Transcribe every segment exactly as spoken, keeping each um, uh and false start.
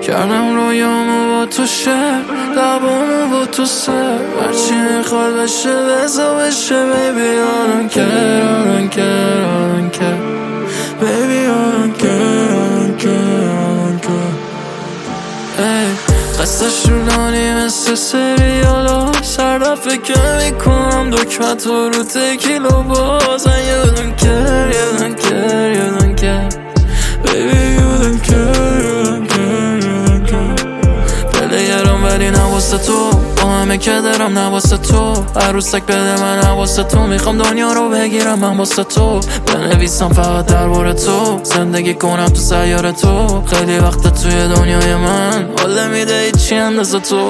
کردم رویامو با تو شهر، لبامو با تو سر، هرچی میخواد بشه بزا بشه. Baby I don't care, I don't care, I don't care. Baby I don't care, I don't care, I don't care. Ey قصه شونانی مثل سریالا، سر دفعه که میکنم دکمت رو رو تکیلا بازن. You don't care, you don't care, you don't care. Baby you don't care, you don't care, you don't care. پلیرم ولی نواسه تو، با همه که دارم نواسه تو. عروسک بده من نواسه تو، میخوام دنیا رو بگیرم من واسه تو. بنویسم فقط درباره تو، زندگی کنم تو سیاره تو. خیلی وقت توی دنیای من حال میده هیچی اندازه تو.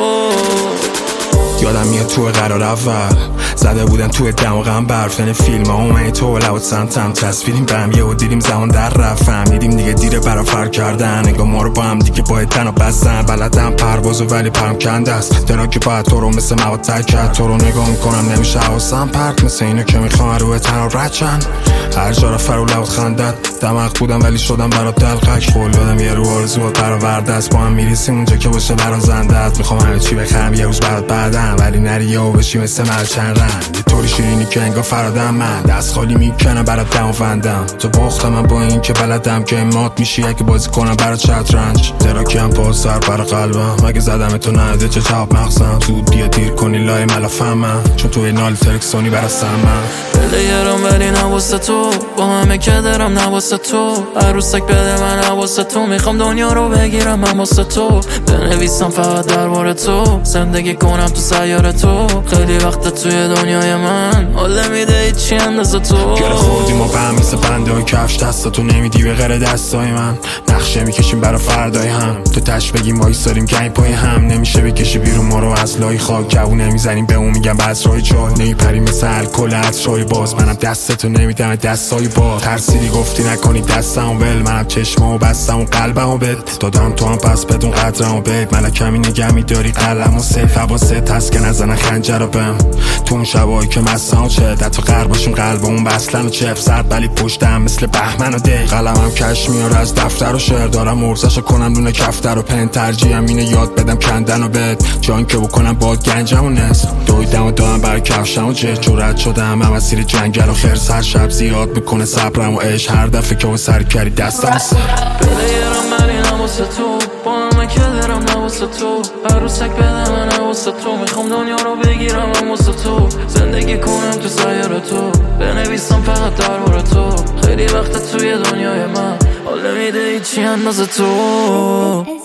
یادم میاد تو قرار اول زده بودن توی دماغم برف، یعنی فیلم ها اومدی تو لوت سمتم تصویریم بهم یه و دیدیم زمان در رفت. فهمیدیم دیگه دیره برا فرق کردن، نگاه ما رو با هم دیگه باید تنها بستن. بلدم پروازو ولی پرم کنده است، درا که باید تو رو مثل مواد تک کرد. تو رو نگاه میکنم نمیشه حواسم پرت، مثل اینو که میخوام روی تنها رد چن. هر جا را فرو لوت خندت، دماغ بودم ولی شدم برا دلقک. قول دادم یه رو آرزو برآورده است، با هم میریسیم اونجا که باشه برازنده است. میخوام همه چی بخرم یه روز بعد بعدم، ولی نری و بشی مثل مرچن رنگ. یه طوری شیرینی که انگار فرادم من، دست خالی میکنم برات دم و فندم. تو باختم من با این که بلدم که مات میشی اگه بازی کنم برات شطرنج. دراکی هم پا سر برا قلبم، اگه زدم تو نده چه جواب مغزم. زود بیا دیر کنی لای ملافم من، چون توی نال ترکسونی برا سمم. پلیرم ولی نواسه تو، با همه که دارم نواسه تو. عروسک بده من نواسه تو، میخوام دنیا رو بگیرم من واسه تو. بنویسم فقط درباره تو، زندگی کنم تو سیاره تو. خیلی وقت توی دنیای من حال میده هیچی اندازه تو. گره خوردیم و به هم مثل بنده و کفش دستا تو نمیدی به غیر دستای من. نقشه میکشیم برا فردای هم، تو تش بگیم وایساریم که این پای هم. نمیشه بکشی بیرون ما رو از لای خاک، جوون نمیزنیم به اون میگم بس رای جای. نیپریم مثل الکل از رای باز، منم دستتو نمیدم دستای باز. ترسیدی گفتی نکنی دستمو ول، منم چشمامو بستم و قلبمو بد دادم. تو هم پس بدون قدرمو بد، ملکمی نگمی داری قلمو سیف حواست هست که نزنن خنجر رو بهم. تو اون شبایی که مستم و چه دت و قرباشون قلبمون بسلن و چف سرد ولی پشتم مثل بهمن و دی. قلمم کش میاره از دفتر و شعر، دارم مرزشو کنم دونه کفتر و پن. ترجیحم اینه یاد بدم کندن و بد، جان که بکنم باد گنجم و نصف. دویدم و دارم برای کفشم و جه جرأت شدم هم مسیر جنگل و خرس. هر شب زیاد میکنه صبرم و عشق، هر دفعه که اون سر کردی دستم سر. پلیرم ولی نواسه تو، با همه که دارم نواسه تو. عروسک بده من نواسه تو، میخوام دنیا رو بگیرم من واسه تو. زندگی کنم تو سیاره تو، بنویسم فقط درباره تو. خیلی وقت توی دنیای من حال میده هیچی اندازه تو.